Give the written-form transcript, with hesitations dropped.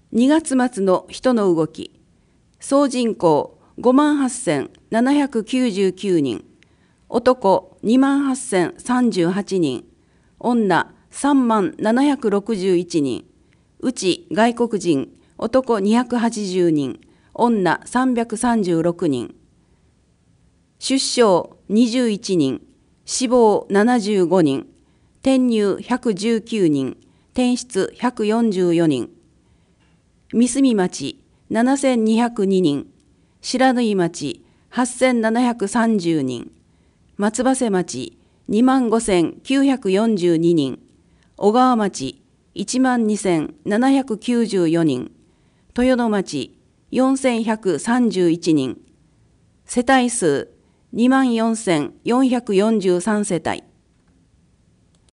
2月末の人の動き、総人口58,799人、男28,038人、女30,761人、うち外国人、男280人、女336人、出生21人、死亡75人、転入119人、転出144人、三角町7202人、白縫町8730人、松葉瀬町25,942人、小川町12,794人、豊野町4,131人、世帯数24,443世帯。